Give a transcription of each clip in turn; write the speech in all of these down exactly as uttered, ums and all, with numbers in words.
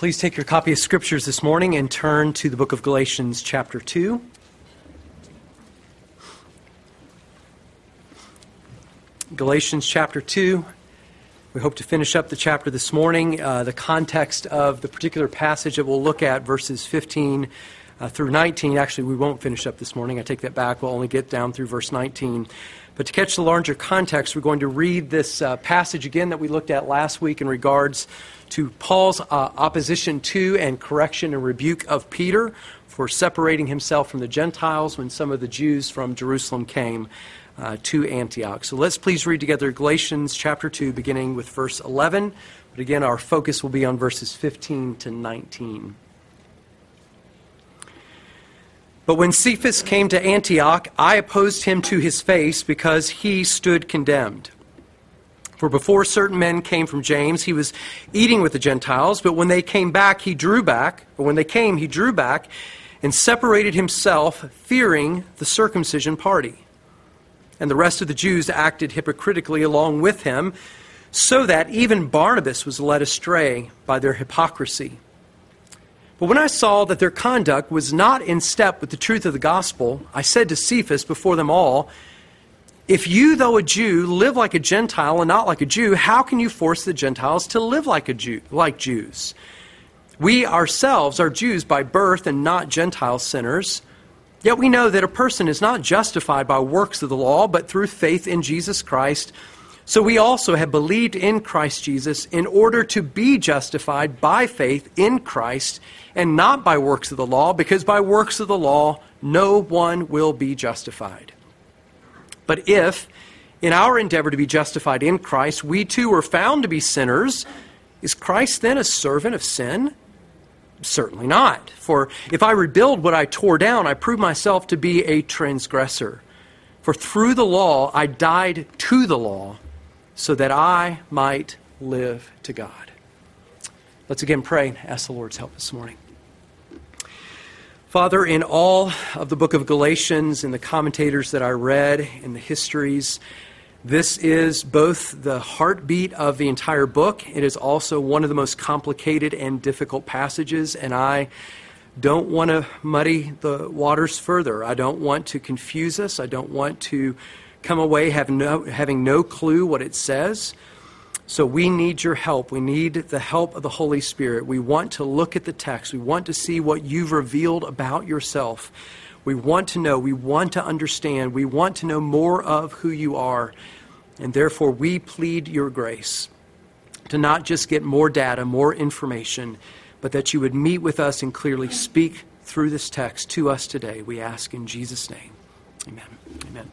Please take your copy of Scriptures this morning and turn to the book of Galatians chapter two. Galatians chapter two. We hope to finish up the chapter this morning. Uh, the context of the particular passage that we'll look at, verses fifteen uh, through nineteen. Actually, we won't finish up this morning. I take that back. We'll only get down through verse nineteen. But to catch the larger context, we're going to read this uh, passage again that we looked at last week in regards to Paul's uh, opposition to and correction and rebuke of Peter for separating himself from the Gentiles when some of the Jews from Jerusalem came uh, to Antioch. So let's please read together Galatians chapter two, beginning with verse eleven. But again, our focus will be on verses fifteen to nineteen. But when Cephas came to Antioch, I opposed him to his face because he stood condemned. For before certain men came from James, he was eating with the Gentiles, but when they came back, he drew back, or when they came, he drew back and separated himself, fearing the circumcision party. And the rest of the Jews acted hypocritically along with him, so that even Barnabas was led astray by their hypocrisy. But when I saw that their conduct was not in step with the truth of the gospel, I said to Cephas before them all, "If you, though a Jew, live like a Gentile and not like a Jew, how can you force the Gentiles to live like a Jew, like Jews? We ourselves are Jews by birth and not Gentile sinners. Yet we know that a person is not justified by works of the law, but through faith in Jesus Christ. So we also have believed in Christ Jesus in order to be justified by faith in Christ and not by works of the law, because by works of the law no one will be justified. But if, in our endeavor to be justified in Christ, we too are found to be sinners, is Christ then a servant of sin? Certainly not. For if I rebuild what I tore down, I prove myself to be a transgressor. For through the law I died to the law, so that I might live to God." Let's again pray and ask the Lord's help this morning. Father, in all of the book of Galatians, in the commentators that I read, in the histories, this is both the heartbeat of the entire book. It is also one of the most complicated and difficult passages, and I don't want to muddy the waters further. I don't want to confuse us. I don't want to come away have no, having no clue what it says. So we need your help. We need the help of the Holy Spirit. We want to look at the text. We want to see what you've revealed about yourself. We want to know. We want to understand. We want to know more of who you are. And therefore, we plead your grace to not just get more data, more information, but that you would meet with us and clearly speak through this text to us today. We ask in Jesus' name. Amen. Amen.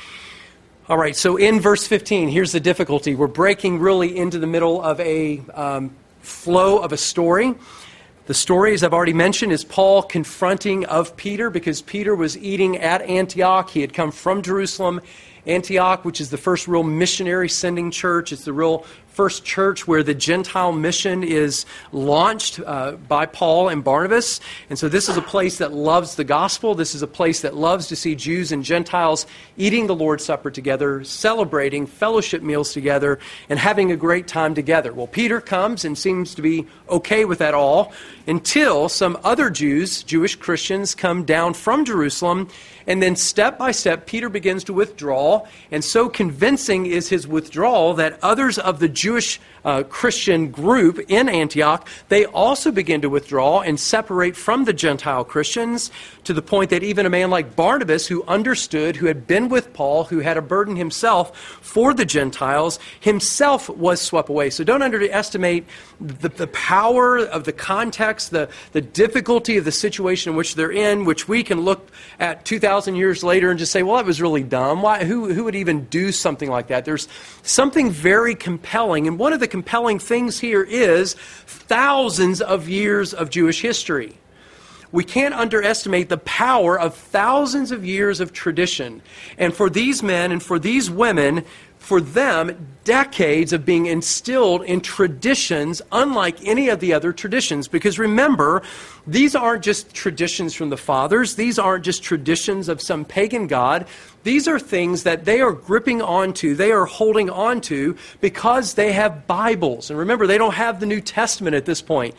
All right, so in verse fifteen, here's the difficulty. We're breaking really into the middle of a um, flow of a story. The story, as I've already mentioned, is Paul confronting of Peter, because Peter was eating at Antioch. He had come from Jerusalem. Antioch, which is the first real missionary sending church. It's the real first church where the Gentile mission is launched uh, by Paul and Barnabas. And so this is a place that loves the gospel. This is a place that loves to see Jews and Gentiles eating the Lord's Supper together, celebrating fellowship meals together, and having a great time together. Well, Peter comes and seems to be okay with that all until some other Jews, Jewish Christians, come down from Jerusalem. And then step by step, Peter begins to withdraw. And so convincing is his withdrawal that others of the Jewish uh, Christian group in Antioch, they also begin to withdraw and separate from the Gentile Christians, to the point that even a man like Barnabas, who understood, who had been with Paul, who had a burden himself for the Gentiles, himself was swept away. So don't underestimate the, the power of the context, the, the difficulty of the situation in which they're in, which we can look at two thousand years later and just say, well, that was really dumb. Why? Who, who would even do something like that? There's something very compelling. And one of the compelling things here is thousands of years of Jewish history. We can't underestimate the power of thousands of years of tradition. And for these men and for these women, for them, decades of being instilled in traditions unlike any of the other traditions. Because remember, these aren't just traditions from the fathers. These aren't just traditions of some pagan god. These are things that they are gripping onto, they are holding onto because they have Bibles. And remember, they don't have the New Testament at this point.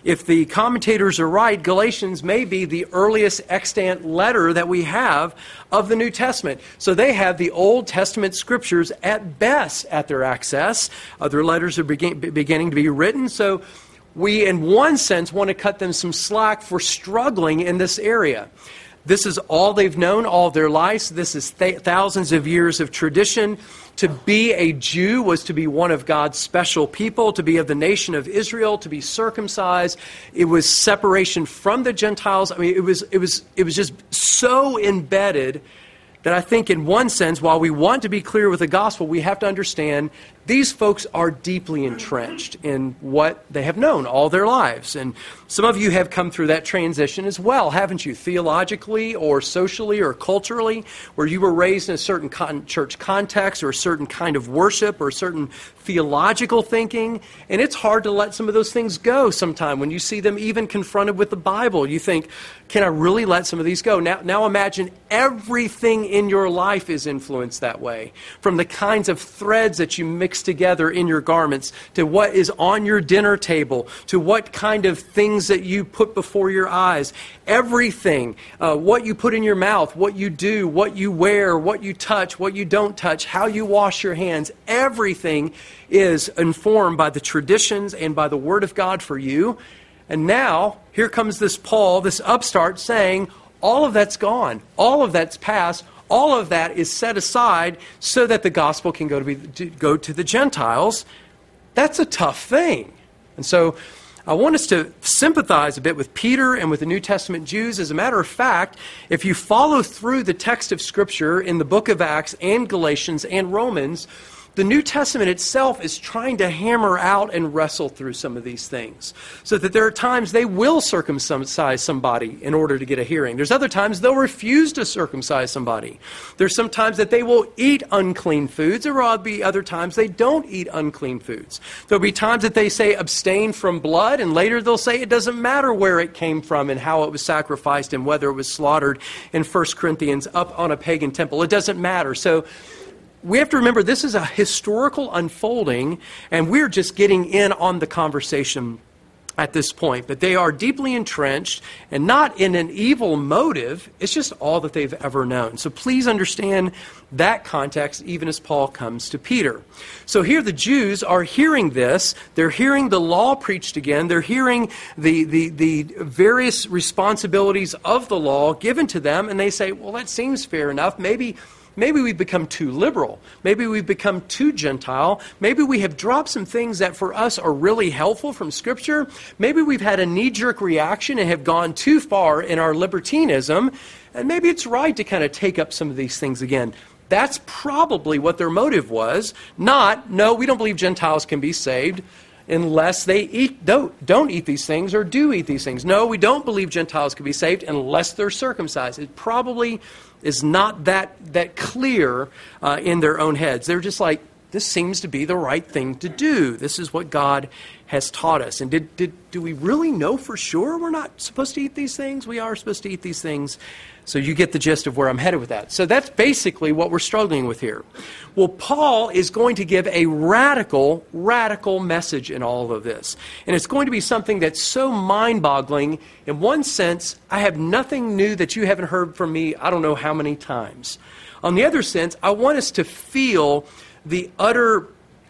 If the commentators are right, Galatians may be the earliest extant letter that we have of the New Testament. So they have the Old Testament scriptures at best at their access. Other letters are begin- beginning to be written. So we, in one sense, want to cut them some slack for struggling in this area. This is all they've known all their lives. This is th- thousands of years of tradition. To be a Jew was to be one of God's special people, to be of the nation of Israel, to be circumcised. It was separation from the Gentiles. I mean, it was it was it was just so embedded that I think in one sense, while we want to be clear with the gospel, we have to understand these folks are deeply entrenched in what they have known all their lives. And some of you have come through that transition as well, haven't you? Theologically or socially or culturally, where you were raised in a certain con- church context or a certain kind of worship or a certain theological thinking. And it's hard to let some of those things go sometime. When you see them even confronted with the Bible, you think, can I really let some of these go? Now, now imagine everything in your life is influenced that way. From the kinds of threads that you mix together in your garments, to what is on your dinner table, to what kind of things that you put before your eyes. Everything, uh, what you put in your mouth, what you do, what you wear, what you touch, what you don't touch, how you wash your hands, everything is informed by the traditions and by the Word of God for you. And now, here comes this Paul, this upstart, saying, all of that's gone, all of that's past, all of that is set aside so that the gospel can go to, be, to go to the Gentiles. That's a tough thing. And so I want us to sympathize a bit with Peter and with the New Testament Jews. As a matter of fact, if you follow through the text of Scripture in the book of Acts and Galatians and Romans, the New Testament itself is trying to hammer out and wrestle through some of these things, so that there are times they will circumcise somebody in order to get a hearing. There's other times they'll refuse to circumcise somebody. There's some times that they will eat unclean foods. There will be other times they don't eat unclean foods. There'll be times that they say abstain from blood, and later they'll say it doesn't matter where it came from and how it was sacrificed and whether it was slaughtered in First Corinthians up on a pagan temple. It doesn't matter. So we have to remember this is a historical unfolding, and we're just getting in on the conversation at this point. But they are deeply entrenched, and not in an evil motive. It's just all that they've ever known. So please understand that context, even as Paul comes to Peter. So here the Jews are hearing this. They're hearing the law preached again. They're hearing the, the, the various responsibilities of the law given to them, and they say, well, that seems fair enough. Maybe... Maybe we've become too liberal. Maybe we've become too Gentile. Maybe we have dropped some things that for us are really helpful from Scripture. Maybe we've had a knee-jerk reaction and have gone too far in our libertinism. And maybe it's right to kind of take up some of these things again. That's probably what their motive was. Not, no, we don't believe Gentiles can be saved unless they eat don't, don't eat these things or do eat these things. No, we don't believe Gentiles can be saved unless they're circumcised. It probably is not that that clear uh, in their own heads. They're just like, this seems to be the right thing to do. This is what God has taught us. And did did do we really know for sure we're not supposed to eat these things? We are supposed to eat these things. So you get the gist of where I'm headed with that. So that's basically what we're struggling with here. Well, Paul is going to give a radical, radical message in all of this. And it's going to be something that's so mind-boggling. In one sense, I have nothing new that you haven't heard from me I don't know how many times. On the other sense, I want us to feel the utter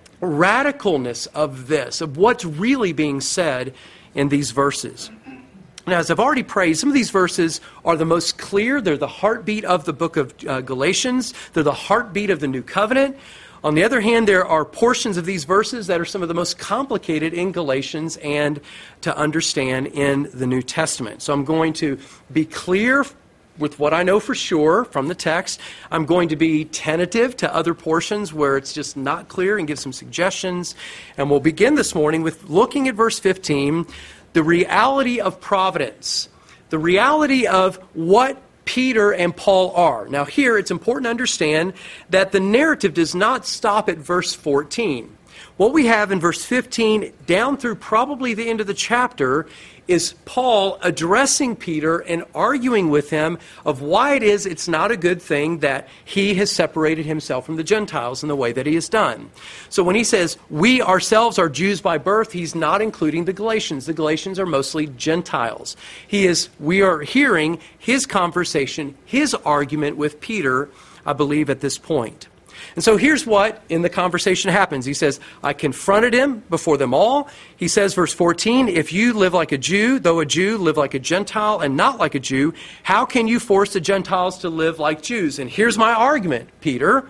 radicalness of this, of what's really being said in these verses. Now, as I've already praised, some of these verses are the most clear. They're the heartbeat of the book of uh, Galatians. They're the heartbeat of the New Covenant. On the other hand, there are portions of these verses that are some of the most complicated in Galatians and to understand in the New Testament. So I'm going to be clear with what I know for sure from the text. I'm going to be tentative to other portions where it's just not clear and give some suggestions. And we'll begin this morning with looking at verse fifteen, the reality of providence, the reality of what Peter and Paul are. Now here, it's important to understand that the narrative does not stop at verse fourteen. What we have in verse fifteen down through probably the end of the chapter is Paul addressing Peter and arguing with him of why it is it's not a good thing that he has separated himself from the Gentiles in the way that he has done. So when he says, we ourselves are Jews by birth, he's not including the Galatians. The Galatians are mostly Gentiles. He is, we are hearing his conversation, his argument with Peter, I believe, at this point. And so here's what in the conversation happens. He says, I confronted him before them all. He says, verse fourteen, if you live like a Jew, though a Jew, live like a Gentile and not like a Jew, how can you force the Gentiles to live like Jews? And here's my argument, Peter.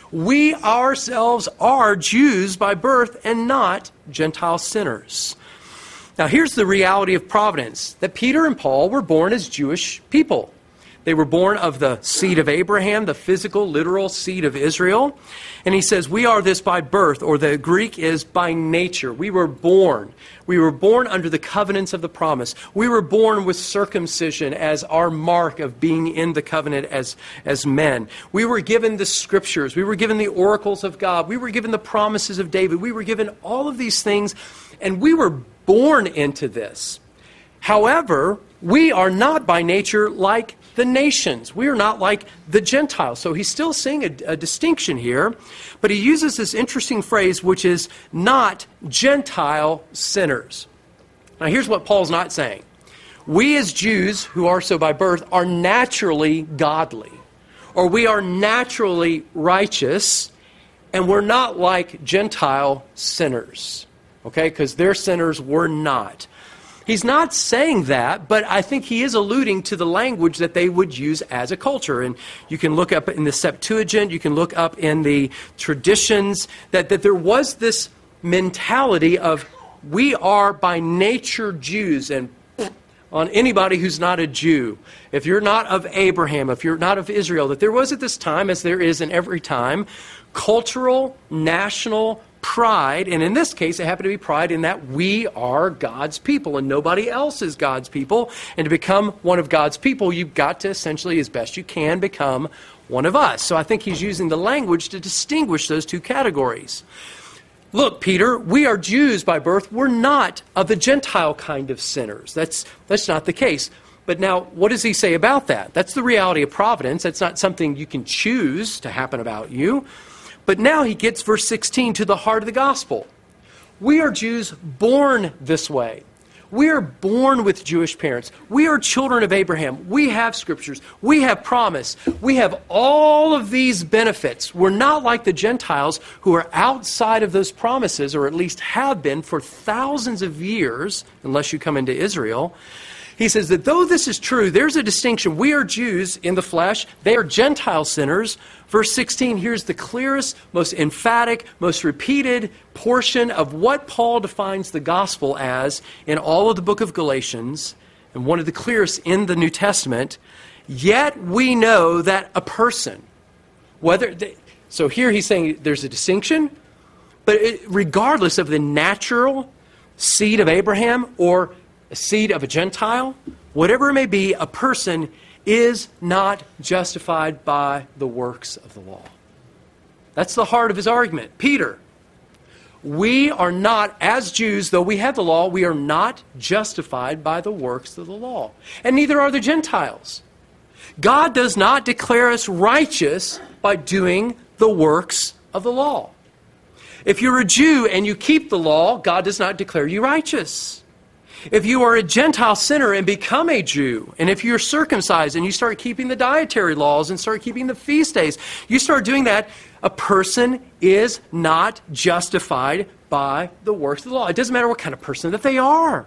We ourselves are Jews by birth and not Gentile sinners. Now here's the reality of providence, that Peter and Paul were born as Jewish people. They were born of the seed of Abraham, the physical, literal seed of Israel. And he says, we are this by birth, or the Greek is by nature. We were born. We were born under the covenants of the promise. We were born with circumcision as our mark of being in the covenant as, as men. We were given the scriptures. We were given the oracles of God. We were given the promises of David. We were given all of these things, and we were born into this. However, we are not by nature like the nations. We are not like the Gentiles. So he's still seeing a, a distinction here, but he uses this interesting phrase, which is not Gentile sinners. Now here's what Paul's not saying. We as Jews who are so by birth are naturally godly, or we are naturally righteous, and we're not like Gentile sinners. Okay, because their sinners were not. He's not saying that, but I think he is alluding to the language that they would use as a culture. And you can look up in the Septuagint, you can look up in the traditions, that, that there was this mentality of we are by nature Jews, and on anybody who's not a Jew, if you're not of Abraham, if you're not of Israel, that there was at this time, as there is in every time, cultural, national pride, and in this case, it happened to be pride in that we are God's people and nobody else is God's people. And to become one of God's people, you've got to essentially, as best you can, become one of us. So I think he's using the language to distinguish those two categories. Look, Peter, we are Jews by birth. We're not of the Gentile kind of sinners. That's, that's not the case. But now, what does he say about that? That's the reality of providence. That's not something you can choose to happen about you. But now he gets, verse sixteen, to the heart of the gospel. We are Jews born this way. We are born with Jewish parents. We are children of Abraham. We have scriptures. We have promise. We have all of these benefits. We're not like the Gentiles who are outside of those promises, or at least have been for thousands of years, unless you come into Israel. He says that though this is true, there's a distinction. We are Jews in the flesh. They are Gentile sinners. Verse sixteen, here's the clearest, most emphatic, most repeated portion of what Paul defines the gospel as in all of the book of Galatians, and one of the clearest in the New Testament. Yet we know that a person, whether they, so here he's saying there's a distinction, but it, regardless of the natural seed of Abraham or a seed of a Gentile, whatever it may be, a person is not justified by the works of the law. That's the heart of his argument. Peter, we are not, as Jews, though we have the law, we are not justified by the works of the law. And neither are the Gentiles. God does not declare us righteous by doing the works of the law. If you're a Jew and you keep the law, God does not declare you righteous. If you are a Gentile sinner and become a Jew, and if you're circumcised and you start keeping the dietary laws and start keeping the feast days, you start doing that, a person is not justified by the works of the law. It doesn't matter what kind of person that they are.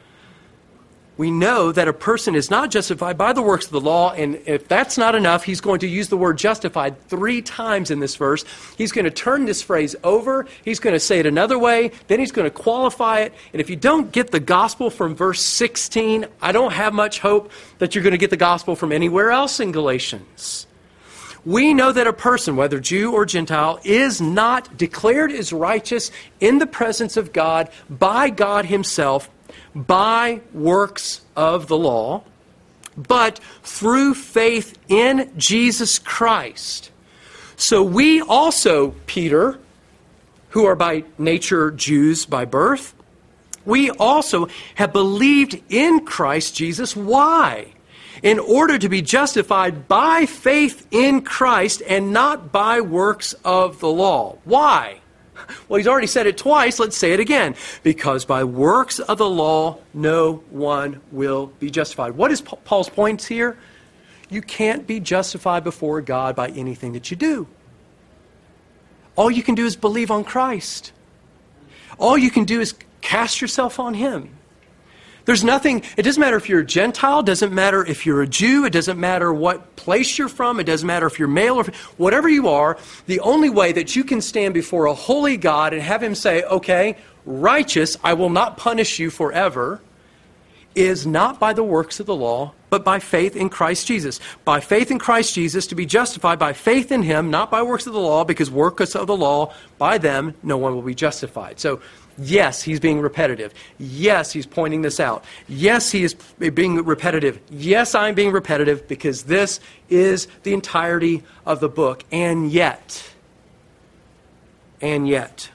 We know that a person is not justified by the works of the law, and if that's not enough, he's going to use the word justified three times in this verse. He's going to turn this phrase over, he's going to say it another way, then he's going to qualify it, and if you don't get the gospel from verse sixteen, I don't have much hope that you're going to get the gospel from anywhere else in Galatians. We know that a person, whether Jew or Gentile, is not declared as righteous in the presence of God by God himself, by works of the law, but through faith in Jesus Christ. So we also, Peter, who are by nature Jews by birth, we also have believed in Christ Jesus. Why? In order to be justified by faith in Christ and not by works of the law. Why? Well, he's already said it twice. Let's say it again. Because by works of the law, no one will be justified. What is Paul's point here? You can't be justified before God by anything that you do. All you can do is believe on Christ. All you can do is cast yourself on Him. There's nothing, it doesn't matter if you're a Gentile, it doesn't matter if you're a Jew, it doesn't matter what place you're from, it doesn't matter if you're male or whatever you are. The only way that you can stand before a holy God and have Him say, okay, righteous, I will not punish you forever, is not by the works of the law, but by faith in Christ Jesus. By faith in Christ Jesus, to be justified by faith in Him, not by works of the law, because works of the law, by them, no one will be justified. So, yes, he's being repetitive. Yes, he's pointing this out. Yes, he is being repetitive. Yes, I'm being repetitive because this is the entirety of the book. And yet, and yet,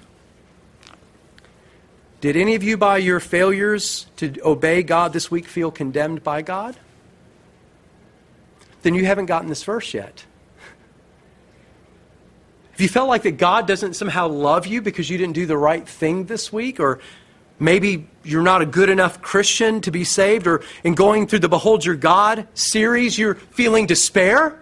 did any of you by your failures to obey God this week feel condemned by God? Then you haven't gotten this verse yet. If you felt like that God doesn't somehow love you because you didn't do the right thing this week, or maybe you're not a good enough Christian to be saved, or in going through the Behold Your God series, you're feeling despair.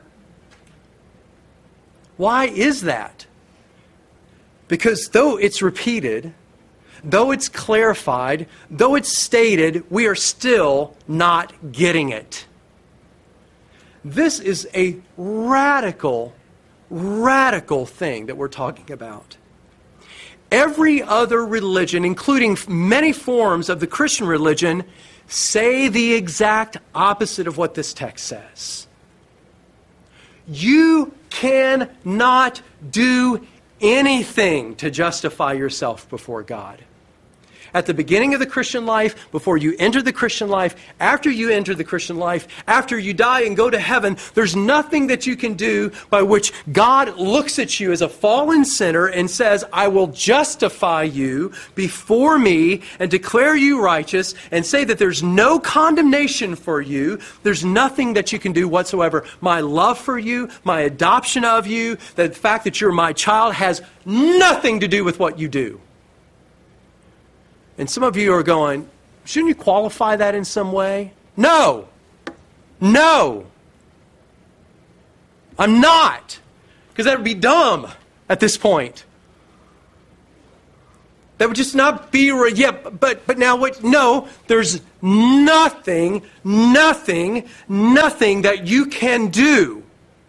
Why is that? Because though it's repeated, though it's clarified, though it's stated, we are still not getting it. This is a radical Radical thing that we're talking about. Every other religion, including many forms of the Christian religion, say the exact opposite of what this text says. You cannot do anything to justify yourself before God. At the beginning of the Christian life, before you enter the Christian life, after you enter the Christian life, after you die and go to heaven, there's nothing that you can do by which God looks at you as a fallen sinner and says, I will justify you before me and declare you righteous and say that there's no condemnation for you. There's nothing that you can do whatsoever. My love for you, my adoption of you, the fact that you're my child has nothing to do with what you do. And some of you are going, shouldn't you qualify that in some way? No. No. I'm not. Because that would be dumb at this point. That would just not be right. Yeah, but, but now what? No, there's nothing, nothing, nothing that you can do.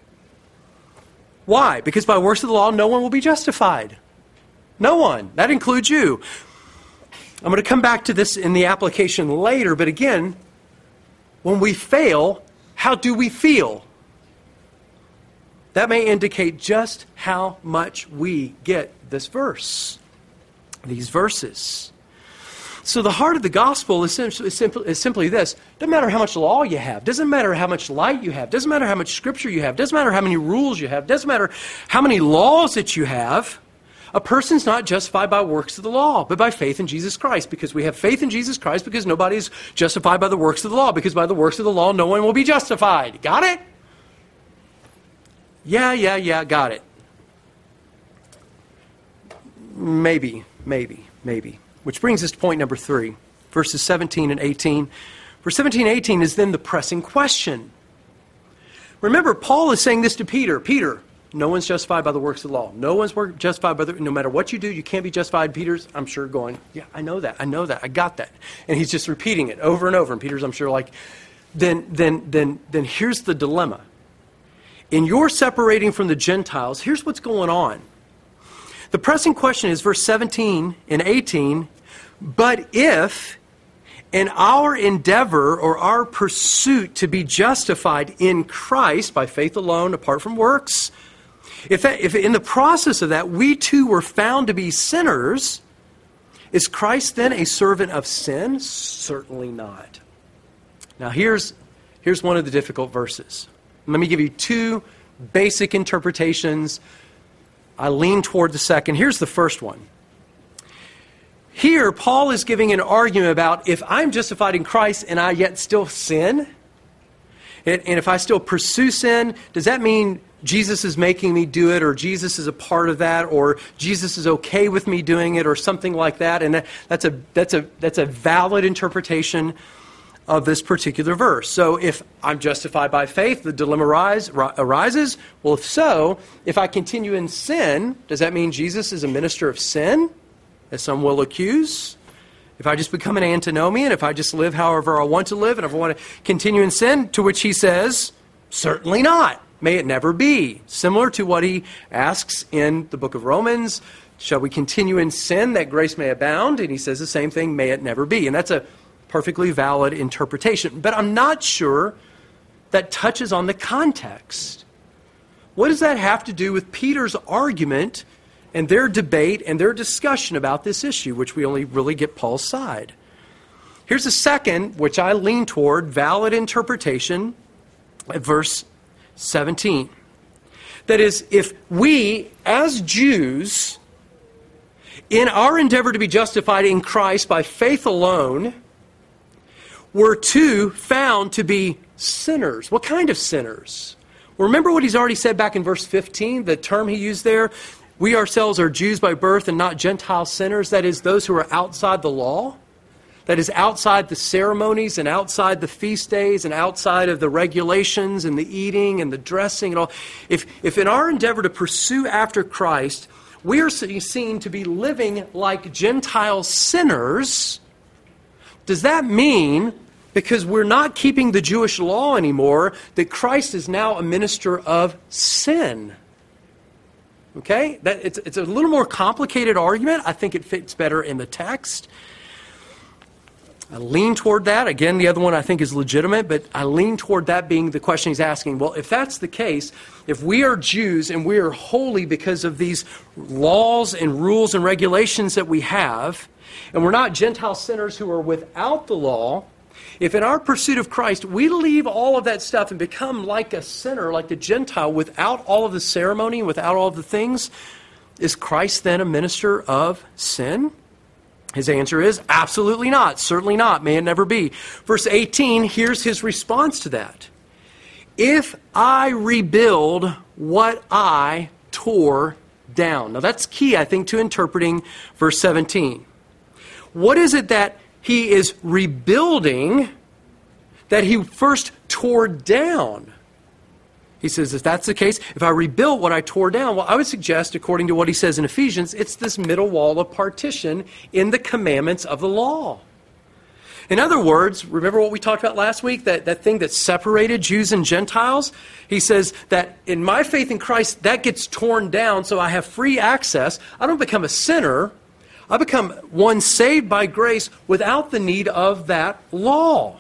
Why? Because by works of the law, no one will be justified. No one. That includes you. I'm going to come back to this in the application later, but again, when we fail, how do we feel? That may indicate just how much we get this verse, these verses. So the heart of the gospel is simply, is simply, is simply this. Doesn't matter how much law you have. Doesn't matter how much light you have. Doesn't matter how much scripture you have. Doesn't matter how many rules you have. Doesn't matter how many laws that you have. A person's not justified by works of the law, but by faith in Jesus Christ. Because we have faith in Jesus Christ, because nobody is justified by the works of the law. Because by the works of the law, no one will be justified. Got it? Yeah, yeah, yeah, got it. Maybe, maybe, maybe. Which brings us to point number three, verses seventeen and eighteen. Verse seventeen and eighteen is then the pressing question. Remember, Paul is saying this to Peter. Peter, no one's justified by the works of the law. No one's justified by the... No matter what you do, you can't be justified. Peter's, I'm sure, going, yeah, I know that. I know that. I got that. And he's just repeating it over and over. And Peter's, I'm sure, like, then, then, then, then here's the dilemma. In your separating from the Gentiles, here's what's going on. The pressing question is verse seventeen and eighteen, but if in our endeavor or our pursuit to be justified in Christ by faith alone, apart from works, If, that, if in the process of that we too were found to be sinners, is Christ then a servant of sin? Certainly not. Now here's, here's one of the difficult verses. Let me give you two basic interpretations. I lean toward the second. Here's the first one. here, Paul is giving an argument about if I'm justified in Christ and I yet still sin, and, and if I still pursue sin, does that mean Jesus is making me do it, or Jesus is a part of that, or Jesus is okay with me doing it, or something like that? And that, that's a that's a that's a valid interpretation of this particular verse. So if I'm justified by faith, the dilemma rise, arises. Well, if so, if I continue in sin, does that mean Jesus is a minister of sin, as some will accuse? If I just become an antinomian, if I just live however I want to live, and if I want to continue in sin, to which he says, certainly not. May it never be. Similar to what he asks in the book of Romans, shall we continue in sin that grace may abound? And he says the same thing, may it never be. And that's a perfectly valid interpretation. But I'm not sure that touches on the context. What does that have to do with Peter's argument and their debate and their discussion about this issue, which we only really get Paul's side? Here's a second, which I lean toward, valid interpretation at verse seventeen. That is, if we, as Jews, in our endeavor to be justified in Christ by faith alone, were too found to be sinners. What kind of sinners? Well, remember what he's already said back in verse fifteen, the term he used there? We ourselves are Jews by birth and not Gentile sinners. That is, those who are outside the law. That is, outside the ceremonies and outside the feast days and outside of the regulations and the eating and the dressing and all. If, if in our endeavor to pursue after Christ, we are seen to be living like Gentile sinners, does that mean, because we're not keeping the Jewish law anymore, that Christ is now a minister of sin? Okay? That, it's, it's a little more complicated argument. I think it fits better in the text. I lean toward that. Again, the other one I think is legitimate, but I lean toward that being the question he's asking. Well, if that's the case, if we are Jews and we are holy because of these laws and rules and regulations that we have, and we're not Gentile sinners who are without the law, if in our pursuit of Christ we leave all of that stuff and become like a sinner, like the Gentile, without all of the ceremony, without all of the things, is Christ then a minister of sin? His answer is absolutely not. Certainly not. May it never be. Verse eighteen, here's his response to that. If I rebuild what I tore down. Now that's key, I think, to interpreting verse seventeen. What is it that he is rebuilding that he first tore down? He says, if that's the case, if I rebuild what I tore down, well, I would suggest, according to what he says in Ephesians, it's this middle wall of partition in the commandments of the law. In other words, remember what we talked about last week, that, that thing that separated Jews and Gentiles? He says that in my faith in Christ, that gets torn down, so I have free access. I don't become a sinner. I become one saved by grace without the need of that law.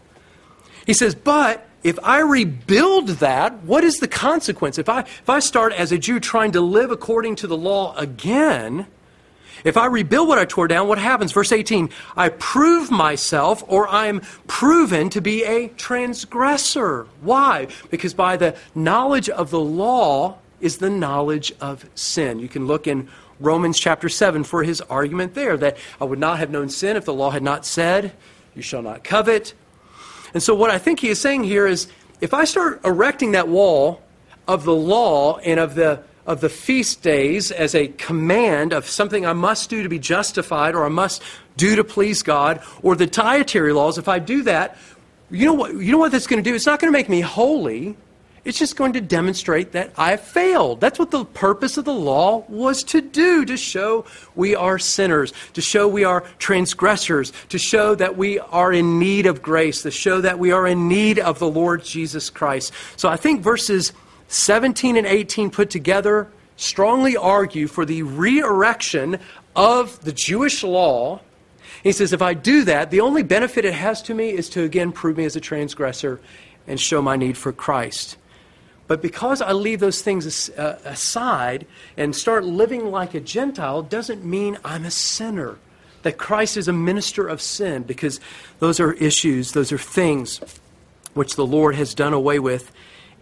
He says, but if I rebuild that, what is the consequence? If I, if I start as a Jew trying to live according to the law again, if I rebuild what I tore down, what happens? Verse eighteen, I prove myself, or I am proven to be a transgressor. Why? Because by the knowledge of the law is the knowledge of sin. You can look in Romans chapter seven for his argument there, that I would not have known sin if the law had not said, you shall not covet. And so what I think he is saying here is, if I start erecting that wall of the law and of the of the feast days as a command of something I must do to be justified, or I must do to please God, or the dietary laws, if I do that, you know what, you know what that's going to do? It's not going to make me holy. It's just going to demonstrate that I failed. That's what the purpose of the law was to do, to show we are sinners, to show we are transgressors, to show that we are in need of grace, to show that we are in need of the Lord Jesus Christ. So I think verses seventeen and eighteen put together strongly argue for the re-erection of the Jewish law. He says, if I do that, the only benefit it has to me is to again prove me as a transgressor and show my need for Christ. But because I leave those things uh, aside and start living like a Gentile, doesn't mean I'm a sinner. That Christ is a minister of sin, because those are issues, those are things which the Lord has done away with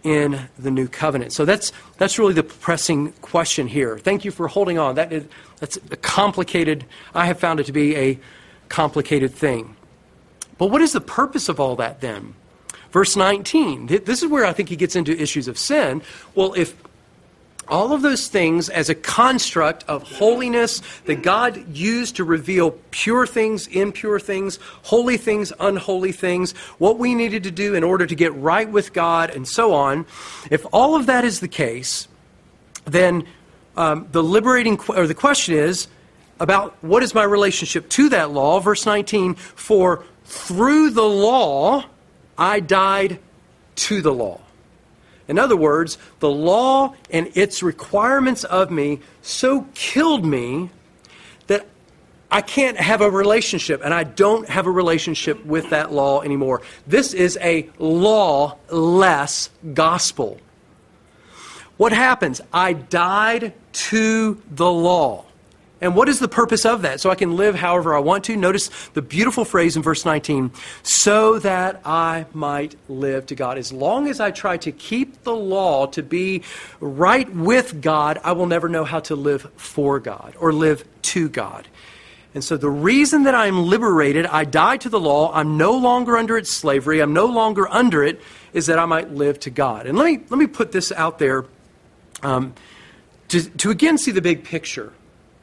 in the new covenant? So that's that's really the pressing question here. Thank you for holding on. That is, that's a complicated, I have found it to be a complicated thing. But what is the purpose of all that then? Verse nineteen, this is where I think he gets into issues of sin. Well, if all of those things as a construct of holiness that God used to reveal pure things, impure things, holy things, unholy things, what we needed to do in order to get right with God and so on, if all of that is the case, then um, the liberating, or the question is about what is my relationship to that law? Verse nineteen, for through the law I died to the law. In other words, the law and its requirements of me so killed me that I can't have a relationship, and I don't have a relationship with that law anymore. This is a lawless gospel. What happens? I died to the law. And what is the purpose of that? So I can live however I want to. Notice the beautiful phrase in verse nineteen, so that I might live to God. As long as I try to keep the law to be right with God, I will never know how to live for God or live to God. And so the reason that I'm liberated, I die to the law, I'm no longer under its slavery, I'm no longer under it, is that I might live to God. And let me let me put this out there um, to, to again see the big picture.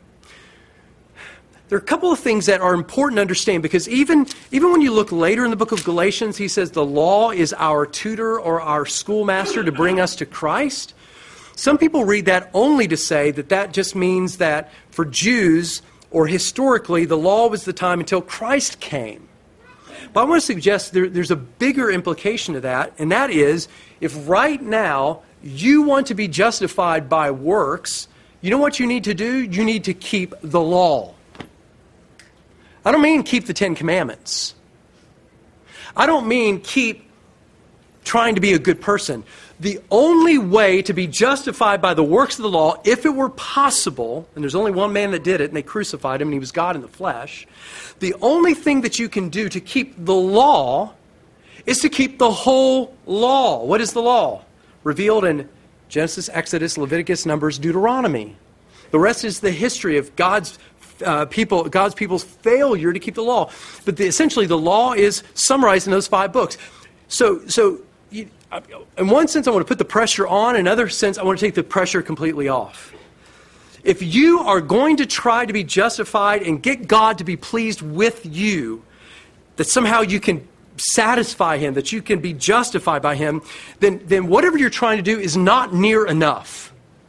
There are a couple of things that are important to understand, because even, even when you look later in the book of Galatians, he says the law is our tutor or our schoolmaster to bring us to Christ. Some people read that only to say that that just means that for Jews, or historically, the law was the time until Christ came. But I want to suggest there, there's a bigger implication to that, and that is, if right now you want to be justified by works, you know what you need to do? You need to keep the law. I don't mean keep the Ten Commandments. I don't mean keep trying to be a good person. The only way to be justified by the works of the law, if it were possible, and there's only one man that did it, and they crucified him, and he was God in the flesh, the only thing that you can do to keep the law is to keep the whole law. What is the law? Revealed in Genesis, Exodus, Leviticus, Numbers, Deuteronomy. The rest is the history of God's Uh, people, God's people's failure to keep the law. But the, essentially the law is summarized in those five books. So, so you, in one sense I want to put the pressure on, in another sense I want to take the pressure completely off. If you are going to try to be justified and get God to be pleased with you, that somehow you can satisfy Him, that you can be justified by Him, then, then whatever you're trying to do is not near enough.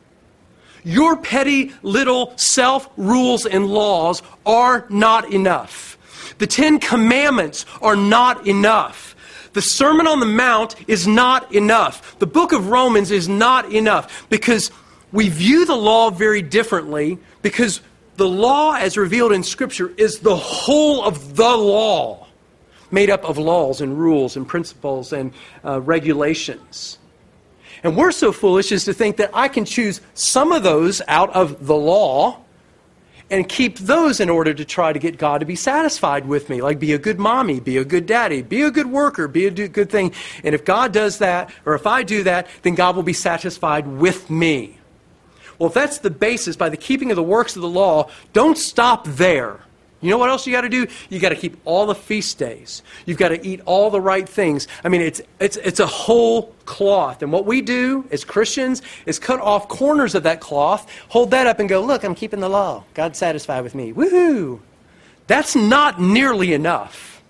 Your petty little self-rules and laws are not enough. The Ten Commandments are not enough. The Sermon on the Mount is not enough. The book of Romans is not enough, because we view the law very differently, because the law as revealed in Scripture is the whole of the law, made up of laws and rules and principles and uh, regulations. And we're so foolish as to think that I can choose some of those out of the law and keep those in order to try to get God to be satisfied with me. Like be a good mommy, be a good daddy, be a good worker, be a good thing. And if God does that, or if I do that, then God will be satisfied with me. Well, if that's the basis, by the keeping of the works of the law, don't stop there. You know what else you got to do? You got to keep all the feast days. You've got to eat all the right things. I mean, it's it's it's a whole cloth. And what we do as Christians is cut off corners of that cloth, hold that up and go, look, I'm keeping the law. God's satisfied with me. Woohoo! That's not nearly enough.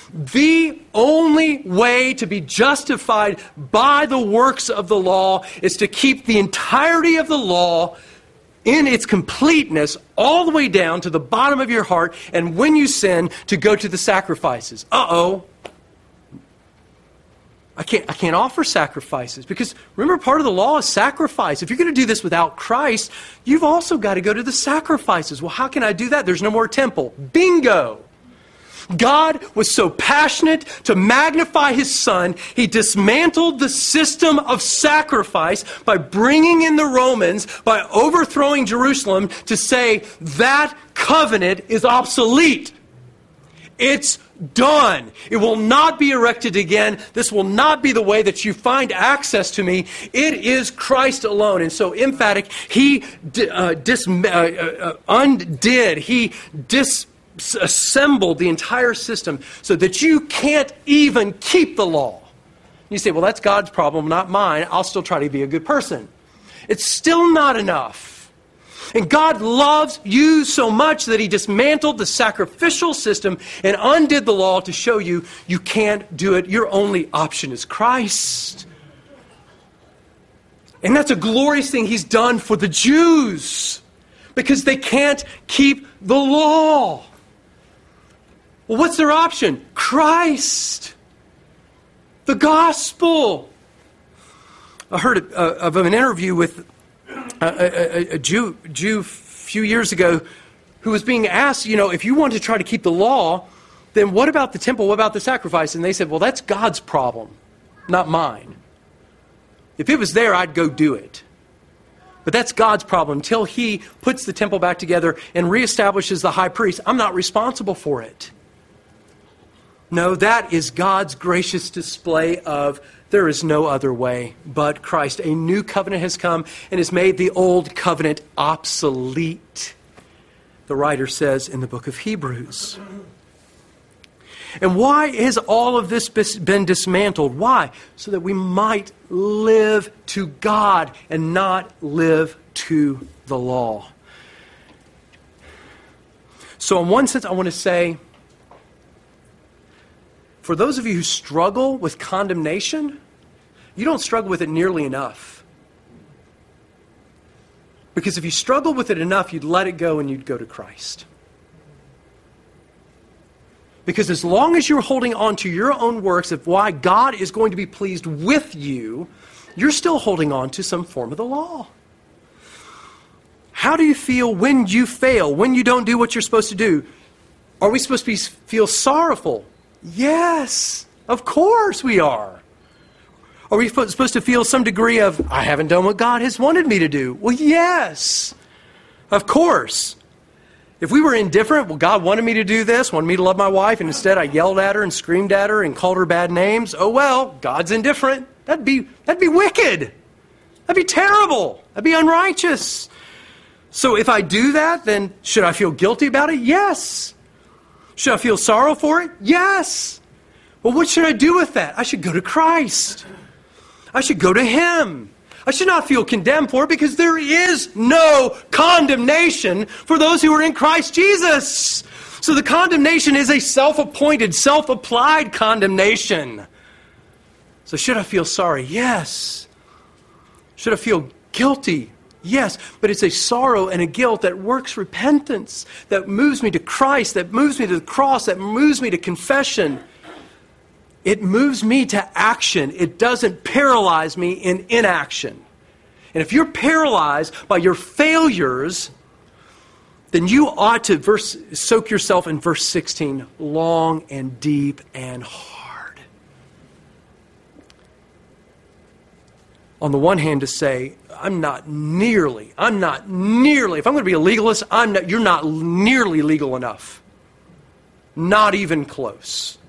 The only way to be justified by the works of the law is to keep the entirety of the law in its completeness, all the way down to the bottom of your heart, and when you sin, to go to the sacrifices. Uh-oh. I can't, I can't offer sacrifices, because remember, part of the law is sacrifice. If you're going to do this without Christ, you've also got to go to the sacrifices. Well, how can I do that? There's no more temple. Bingo! God was so passionate to magnify His Son, He dismantled the system of sacrifice by bringing in the Romans, by overthrowing Jerusalem, to say that covenant is obsolete. It's done. It will not be erected again. This will not be the way that you find access to me. It is Christ alone. And so emphatic, he uh, dis, uh, uh, undid, he disassembled the entire system so that you can't even keep the law. You say, well, that's God's problem, not mine. I'll still try to be a good person. It's still not enough. And God loves you so much that he dismantled the sacrificial system and undid the law to show you you can't do it. Your only option is Christ. And that's a glorious thing he's done for the Jews because they can't keep the law. Well, what's their option? Christ. The gospel. I heard uh, of an interview with A, a, a Jew, Jew a few years ago who was being asked, you know, if you want to try to keep the law, then what about the temple? What about the sacrifice? And they said, well, that's God's problem, not mine. If it was there, I'd go do it. But that's God's problem. Until he puts the temple back together and reestablishes the high priest, I'm not responsible for it. No, that is God's gracious display of there is no other way but Christ. A new covenant has come and has made the old covenant obsolete, the writer says in the book of Hebrews. And why has all of this been dismantled? Why? So that we might live to God and not live to the law. So in one sense, I want to say, for those of you who struggle with condemnation, you don't struggle with it nearly enough. Because if you struggle with it enough, you'd let it go and you'd go to Christ. Because as long as you're holding on to your own works of why God is going to be pleased with you, you're still holding on to some form of the law. How do you feel when you fail, when you don't do what you're supposed to do? Are we supposed to be, feel sorrowful? Yes, of course we are. Are we supposed to feel some degree of, I haven't done what God has wanted me to do? Well, yes, of course. If we were indifferent, well, God wanted me to do this, wanted me to love my wife, and instead I yelled at her and screamed at her and called her bad names. Oh, well, God's indifferent. That'd be, that'd be wicked. That'd be terrible. That'd be unrighteous. So if I do that, then should I feel guilty about it? Yes. Should I feel sorrow for it? Yes. Well, what should I do with that? I should go to Christ. I should go to him. I should not feel condemned for it because there is no condemnation for those who are in Christ Jesus. So the condemnation is a self-appointed, self-applied condemnation. So should I feel sorry? Yes. Should I feel guilty? Yes, but it's a sorrow and a guilt that works repentance, that moves me to Christ, that moves me to the cross, that moves me to confession. It moves me to action. It doesn't paralyze me in inaction. And if you're paralyzed by your failures, then you ought to verse, soak yourself in verse sixteen, long and deep and hard. On the one hand, to say, I'm not nearly, I'm not nearly, if I'm going to be a legalist, I'm not, you're not nearly legal enough. Not even close.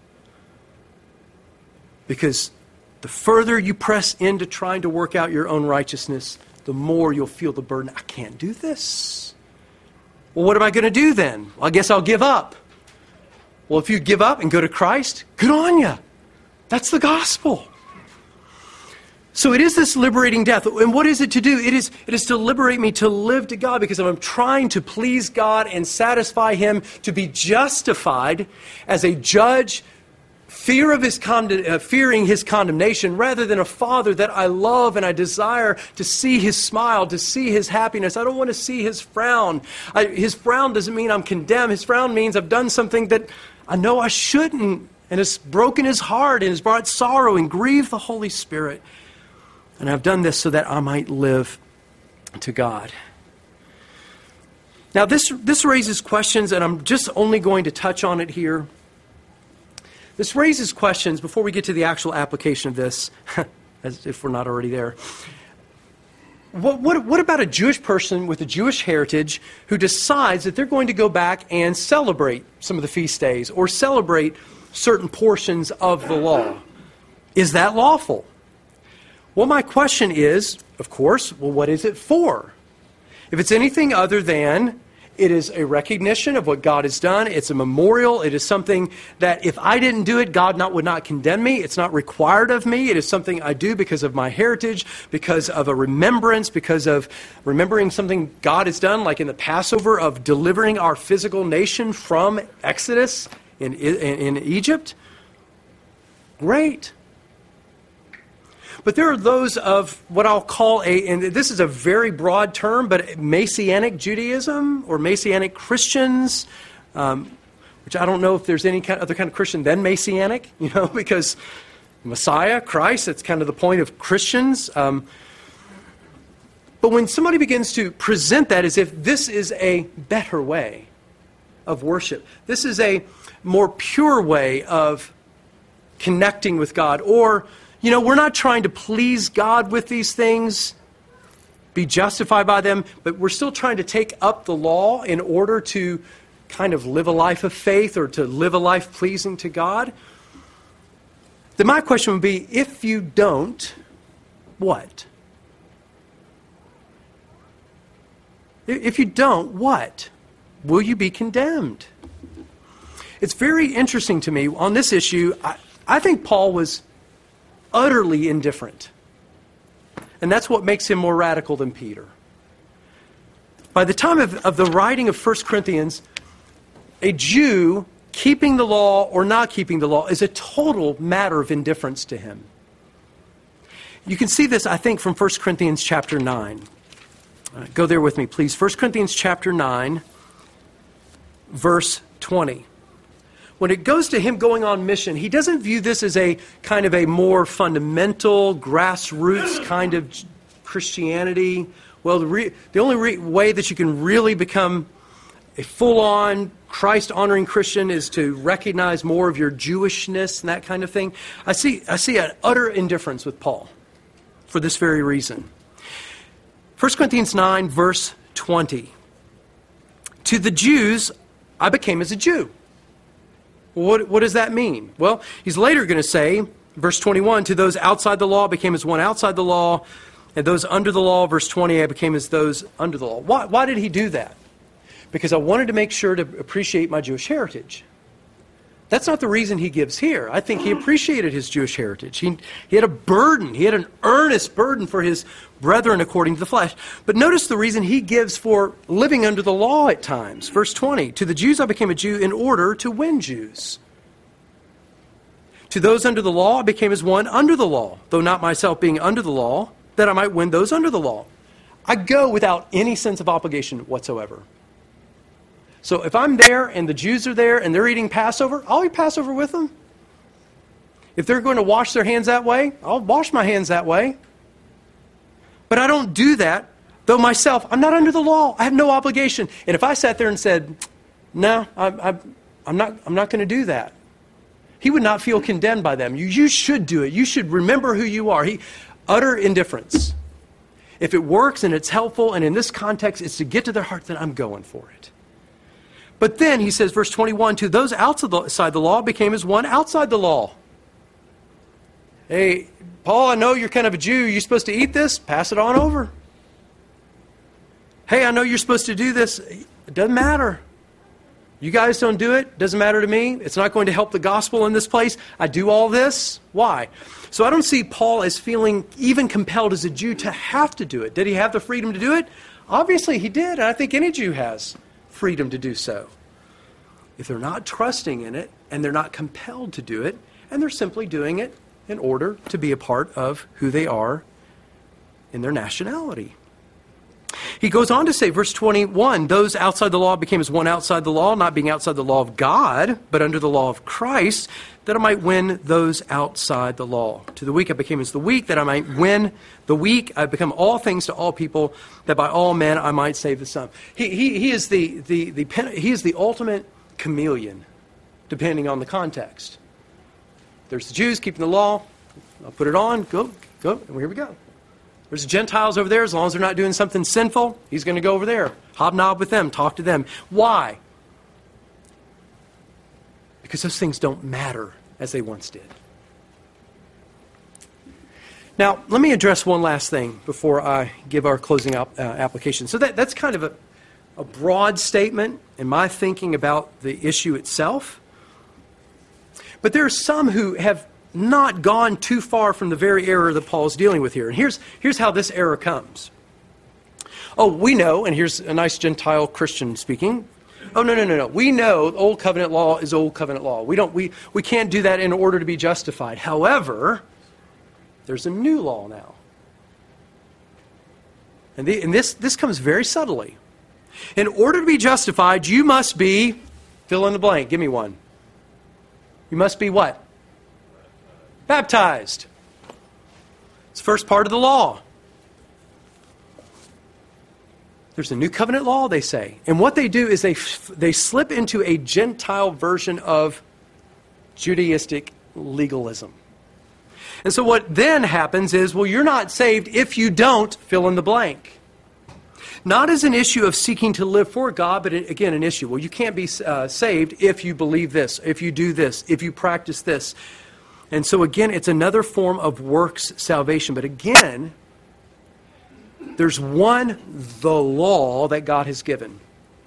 Because the further you press into trying to work out your own righteousness, the more you'll feel the burden. I can't do this. Well, what am I going to do then? Well, I guess I'll give up. Well, if you give up and go to Christ, good on you. That's the gospel. So it is this liberating death. And what is it to do? It is, it is to liberate me to live to God, because if I'm trying to please God and satisfy him, to be justified as a judge, fear of his con- uh, fearing his condemnation, rather than a father that I love and I desire to see his smile, to see his happiness. I don't want to see his frown. I, his frown doesn't mean I'm condemned. His frown means I've done something that I know I shouldn't, and it's broken his heart and has brought sorrow and grieved the Holy Spirit. And I've done this so that I might live to God. Now this, this raises questions, and I'm just only going to touch on it here. This raises questions before we get to the actual application of this, as if we're not already there. What, what, what about a Jewish person with a Jewish heritage who decides that they're going to go back and celebrate some of the feast days or celebrate certain portions of the law? Is that lawful? Well, my question is, of course, well, what is it for? If it's anything other than it is a recognition of what God has done, it's a memorial, it is something that if I didn't do it, God not, would not condemn me. It's not required of me. It is something I do because of my heritage, because of a remembrance, because of remembering something God has done, like in the Passover of delivering our physical nation from Exodus in, in, in Egypt. Great. But there are those of what I'll call a, and this is a very broad term, but Messianic Judaism or Messianic Christians, um, which I don't know if there's any kind, other kind of Christian than Messianic, you know, because Messiah, Christ, that's kind of the point of Christians. Um, but when somebody begins to present that as if this is a better way of worship, this is a more pure way of connecting with God, or you know, we're not trying to please God with these things, be justified by them, but we're still trying to take up the law in order to kind of live a life of faith or to live a life pleasing to God. Then my question would be, if you don't, what? If you don't, what? Will you be condemned? It's very interesting to me on this issue. I, I think Paul was utterly indifferent. And that's what makes him more radical than Peter. By the time of, of the writing of First Corinthians, a Jew keeping the law or not keeping the law is a total matter of indifference to him. You can see this, I think, from First Corinthians chapter nine. Uh, go there with me, please. First Corinthians chapter nine, verse twenty. When it goes to him going on mission, he doesn't view this as a kind of a more fundamental, grassroots kind of Christianity. Well, the, re- the only re- way that you can really become a full-on Christ-honoring Christian is to recognize more of your Jewishness and that kind of thing. I see, I see an utter indifference with Paul for this very reason. First Corinthians nine, verse twenty. To the Jews, I became as a Jew. What, what does that mean? Well, he's later going to say, verse twenty-one, to those outside the law, I became as one outside the law, and those under the law, verse twenty, I became as those under the law. Why, why did he do that? Because I wanted to make sure to appreciate my Jewish heritage. That's not the reason he gives here. I think he appreciated his Jewish heritage. He, he had a burden. He had an earnest burden for his brethren according to the flesh. But notice the reason he gives for living under the law at times. Verse twenty, to the Jews I became a Jew in order to win Jews. To those under the law I became as one under the law, though not myself being under the law, that I might win those under the law. I go without any sense of obligation whatsoever. So if I'm there and the Jews are there and they're eating Passover, I'll eat Passover with them. If they're going to wash their hands that way, I'll wash my hands that way. But I don't do that, though myself, I'm not under the law. I have no obligation. And if I sat there and said, no, I'm, I'm, I'm not, I'm not going to do that, he would not feel condemned by them. You, you should do it. You should remember who you are. He, utter indifference. If it works and it's helpful, and in this context, it's to get to their heart, then I'm going for it. But then he says, verse twenty-one, to those outside the law became as one outside the law. Hey, Paul, I know you're kind of a Jew. You're supposed to eat this? Pass it on over. Hey, I know you're supposed to do this. It doesn't matter. You guys don't do it. Doesn't matter to me. It's not going to help the gospel in this place. I do all this. Why? So I don't see Paul as feeling even compelled as a Jew to have to do it. Did he have the freedom to do it? Obviously he did. And I think any Jew has freedom to do so. If they're not trusting in it and they're not compelled to do it and they're simply doing it in order to be a part of who they are in their nationality. He goes on to say, verse twenty-one, those outside the law became as one outside the law, not being outside the law of God, but under the law of Christ, that I might win those outside the law. To the weak I became as the weak, that I might win the weak. I become all things to all people, that by all men I might save the some. He, he, he, is, the, the, the, he is the ultimate chameleon, depending on the context. There's the Jews keeping the law. I'll put it on. Go, go, and here we go. There's Gentiles over there. As long as they're not doing something sinful, he's going to go over there, hobnob with them, talk to them. Why? Because those things don't matter as they once did. Now, let me address one last thing before I give our closing op- uh, application. So that, that's kind of a, a broad statement in my thinking about the issue itself. But there are some who have not gone too far from the very error that Paul's dealing with here. And here's, here's how this error comes. Oh, we know, and here's a nice Gentile Christian speaking. Oh, no, no, no, no. We know Old Covenant law is Old Covenant law. We don't, we, we can't do that in order to be justified. However, there's a new law now. And, the, and this, this comes very subtly. In order to be justified, you must be, fill in the blank, give me one. You must be what? Baptized. It's the first part of the law. There's a new covenant law, they say. And what they do is they, they slip into a Gentile version of Judaistic legalism. And so what then happens is, well, you're not saved if you don't fill in the blank. Not as an issue of seeking to live for God, but again, an issue. Well, you can't be uh, saved if you believe this, if you do this, if you practice this. And so again, it's another form of works salvation. But again, there's one, the law that God has given.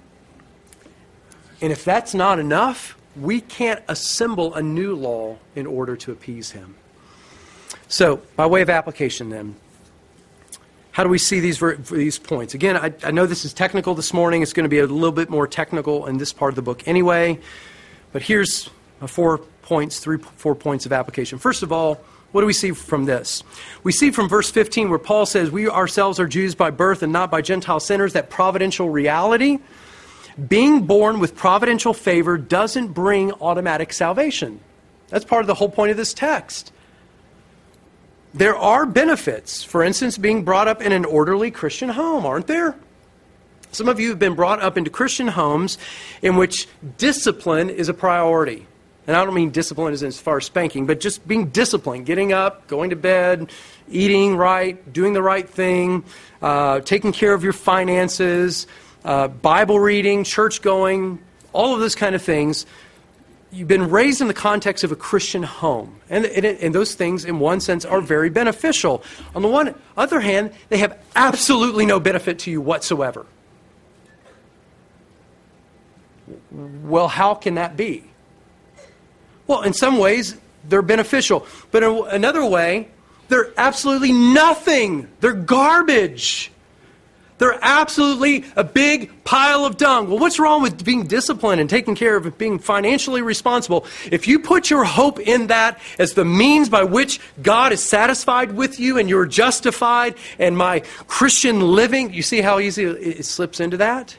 And if that's not enough, we can't assemble a new law in order to appease him. So, by way of application then, how do we see these these points? Again, I, I know this is technical this morning. It's going to be a little bit more technical in this part of the book anyway. But here's four points, three, four points of application. First of all, what do we see from this? We see from verse fifteen where Paul says, we ourselves are Jews by birth and not by Gentile sinners, that providential reality. Being born with providential favor doesn't bring automatic salvation. That's part of the whole point of this text. There are benefits. For instance, being brought up in an orderly Christian home, aren't there? Some of you have been brought up into Christian homes in which discipline is a priority. And I don't mean discipline as, as far as spanking, but just being disciplined, getting up, going to bed, eating right, doing the right thing, uh, taking care of your finances, uh, Bible reading, church going, all of those kind of things. You've been raised in the context of a Christian home. And, and, and those things, in one sense, are very beneficial. On the one other hand, they have absolutely no benefit to you whatsoever. Well, how can that be? Well, in some ways, they're beneficial. But in another way, they're absolutely nothing. They're garbage. They're absolutely a big pile of dung. Well, what's wrong with being disciplined and taking care of being financially responsible? If you put your hope in that as the means by which God is satisfied with you and you're justified and my Christian living, you see how easy it slips into that?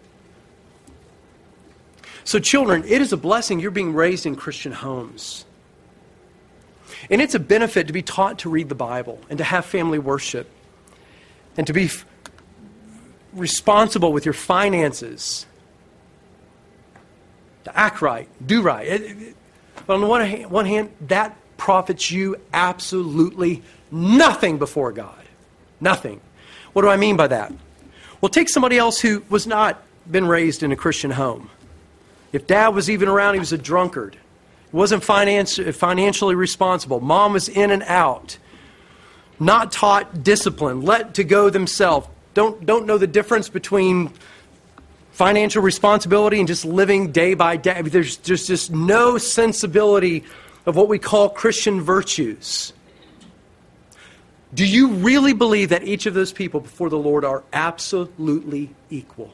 So children, it is a blessing you're being raised in Christian homes. And it's a benefit to be taught to read the Bible and to have family worship and to be f- responsible with your finances, to act right, do right. It, it, but on the one hand, one hand, that profits you absolutely nothing before God. Nothing. What do I mean by that? Well, take somebody else who was not been raised in a Christian home. If dad was even around, he was a drunkard. He wasn't finance, financially responsible. Mom was in and out. Not taught discipline. Let to go themselves. Don't, don't know the difference between financial responsibility and just living day by day. There's, there's just no sensibility of what we call Christian virtues. Do you really believe that each of those people before the Lord are absolutely equal?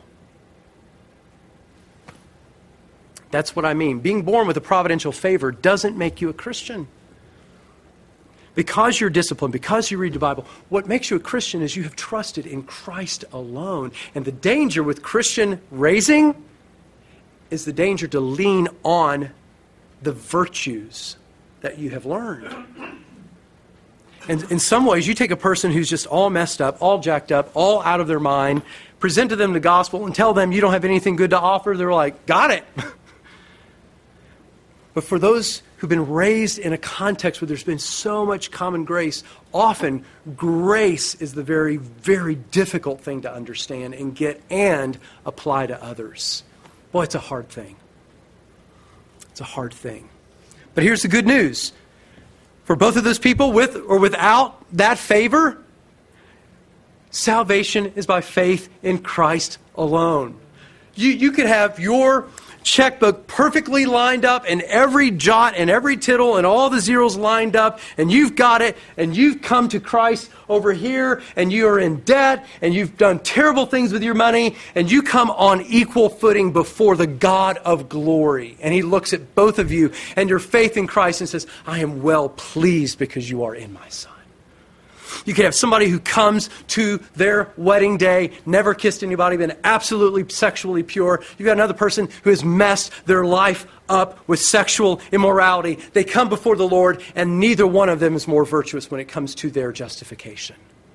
That's what I mean. Being born with a providential favor doesn't make you a Christian. Because you're disciplined, because you read the Bible, what makes you a Christian is you have trusted in Christ alone. And the danger with Christian raising is the danger to lean on the virtues that you have learned. And in some ways, you take a person who's just all messed up, all jacked up, all out of their mind, present to them the gospel and tell them you don't have anything good to offer. They're like, got it. But for those who've been raised in a context where there's been so much common grace, often grace is the very, very difficult thing to understand and get and apply to others. Boy, it's a hard thing. It's a hard thing. But here's the good news. For both of those people, with or without that favor, salvation is by faith in Christ alone. You, you could have your checkbook perfectly lined up and every jot and every tittle and all the zeros lined up, and you've got it, and you've come to Christ over here, and you are in debt, and you've done terrible things with your money, and you come on equal footing before the God of glory. And He looks at both of you and your faith in Christ and says, I am well pleased because you are in my Son. You could have somebody who comes to their wedding day, never kissed anybody, been absolutely sexually pure. You've got another person who has messed their life up with sexual immorality. They come before the Lord, and neither one of them is more virtuous when it comes to their justification.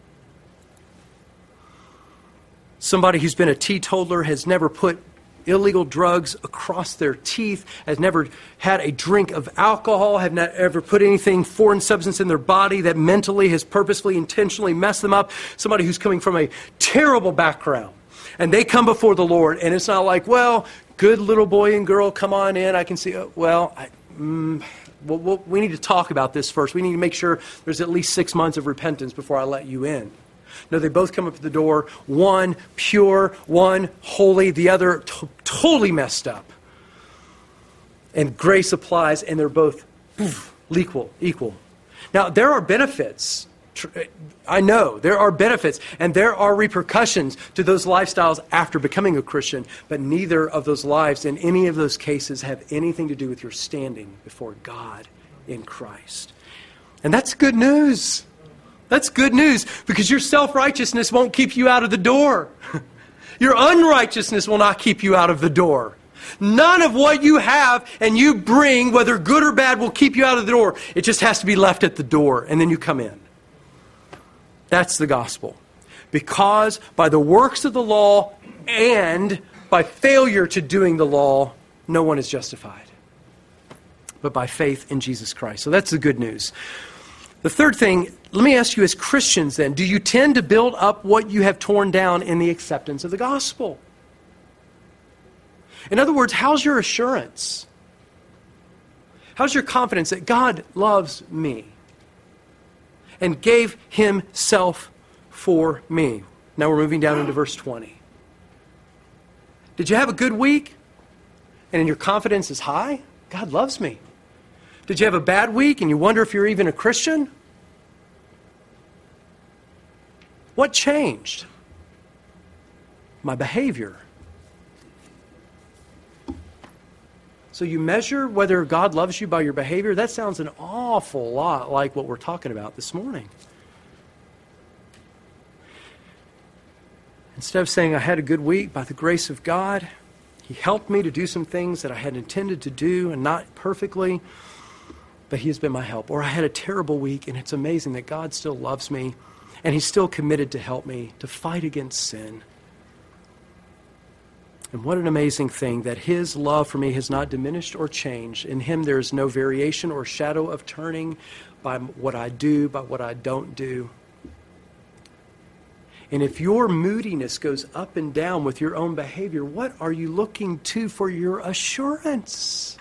Somebody who's been a teetotaler, has never put illegal drugs across their teeth, has never had a drink of alcohol, have not ever put anything, foreign substance in their body that mentally has purposefully, intentionally messed them up. Somebody who's coming from a terrible background. And they come before the Lord, and it's not like, well, good little boy and girl, come on in. I can see, oh, well, I, mm, well, well, we need to talk about this first. We need to make sure there's at least six months of repentance before I let you in. No, they both come up to the door, one pure, one holy, the other t- totally messed up. And grace applies, and they're both poof, equal, equal. Now, there are benefits. I know there are benefits, and there are repercussions to those lifestyles after becoming a Christian, but neither of those lives in any of those cases have anything to do with your standing before God in Christ. And that's good news. That's good news, because your self-righteousness won't keep you out of the door. Your unrighteousness will not keep you out of the door. None of what you have and you bring, whether good or bad, will keep you out of the door. It just has to be left at the door, and then you come in. That's the gospel. Because by the works of the law and by failure to doing the law, no one is justified. But by faith in Jesus Christ. So that's the good news. The third thing, let me ask you as Christians then, do you tend to build up what you have torn down in the acceptance of the gospel? In other words, how's your assurance? How's your confidence that God loves me and gave Himself for me? Now we're moving down into verse twenty. Did you have a good week? And your confidence is high? God loves me. Did you have a bad week and you wonder if you're even a Christian? What changed? My behavior. So you measure whether God loves you by your behavior? That sounds an awful lot like what we're talking about this morning. Instead of saying I had a good week by the grace of God, He helped me to do some things that I had intended to do and not perfectly, but He has been my help. Or I had a terrible week, and it's amazing that God still loves me, and He's still committed to help me to fight against sin. And what an amazing thing that His love for me has not diminished or changed. In Him there is no variation or shadow of turning by what I do, by what I don't do. And if your moodiness goes up and down with your own behavior, what are you looking to for your assurance?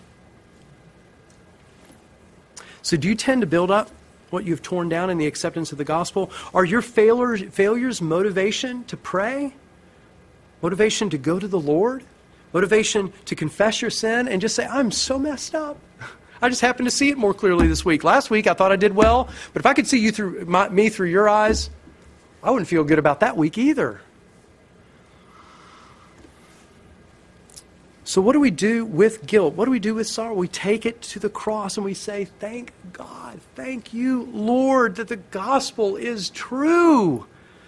So do you tend to build up what you've torn down in the acceptance of the gospel? Are your failures, failures motivation to pray? Motivation to go to the Lord? Motivation to confess your sin and just say, I'm so messed up. I just happened to see it more clearly this week. Last week I thought I did well, but if I could see you through my, me through your eyes, I wouldn't feel good about that week either. So what do we do with guilt? What do we do with sorrow? We take it to the cross and we say, thank God, thank you, Lord, that the gospel is true.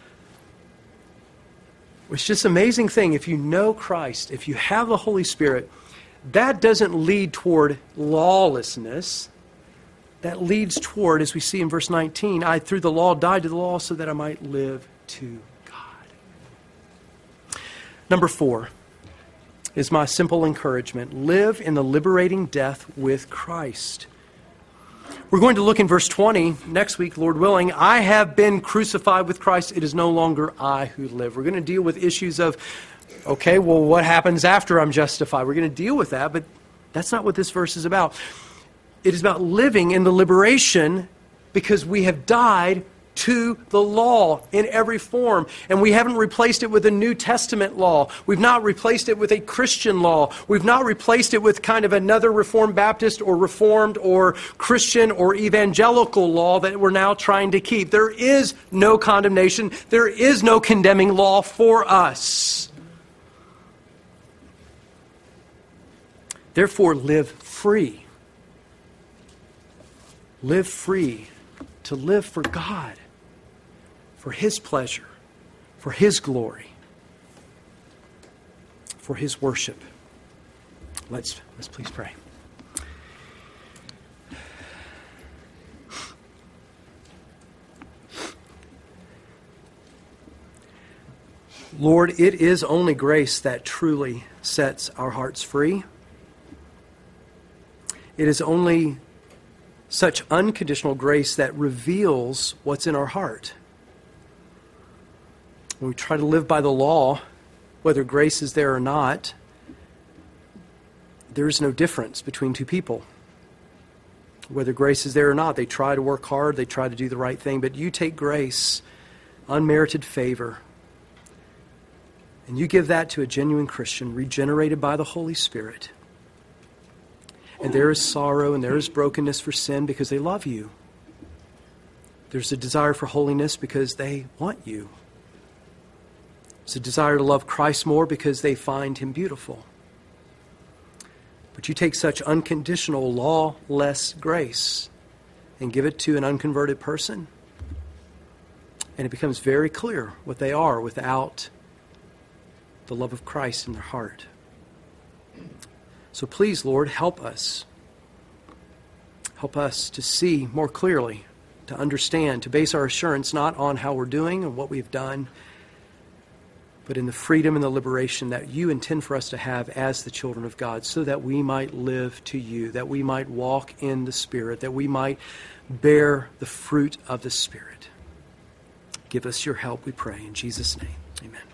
It's just an amazing thing. If you know Christ, if you have the Holy Spirit, that doesn't lead toward lawlessness. That leads toward, as we see in verse nineteen, I through the law died to the law so that I might live to God. Number four. is my simple encouragement. Live in the liberating death with Christ. We're going to look in verse twenty next week, Lord willing. I have been crucified with Christ. It is no longer I who live. We're going to deal with issues of, okay, well, what happens after I'm justified? We're going to deal with that, but that's not what this verse is about. It is about living in the liberation because we have died to the law in every form. And we haven't replaced it with a New Testament law. We've not replaced it with a Christian law. We've not replaced it with kind of another Reformed Baptist or Reformed or Christian or evangelical law that we're now trying to keep. There is no condemnation. There is no condemning law for us. Therefore, live free. Live free to live for God, for His pleasure, for His glory, for His worship. Let's, let's please pray. Lord, it is only grace that truly sets our hearts free. It is only such unconditional grace that reveals what's in our heart. When we try to live by the law, whether grace is there or not, there is no difference between two people. Whether grace is there or not, they try to work hard, they try to do the right thing, but you take grace, unmerited favor, and you give that to a genuine Christian, regenerated by the Holy Spirit. And there is sorrow and there is brokenness for sin because they love you. There's a desire for holiness because they want you. There's a desire to love Christ more because they find Him beautiful. But you take such unconditional, lawless grace and give it to an unconverted person, and it becomes very clear what they are without the love of Christ in their heart. So please, Lord, help us. Help us to see more clearly, to understand, to base our assurance not on how we're doing and what we've done, but in the freedom and the liberation that you intend for us to have as the children of God, so that we might live to you, that we might walk in the Spirit, that we might bear the fruit of the Spirit. Give us your help, we pray. In Jesus' name, amen.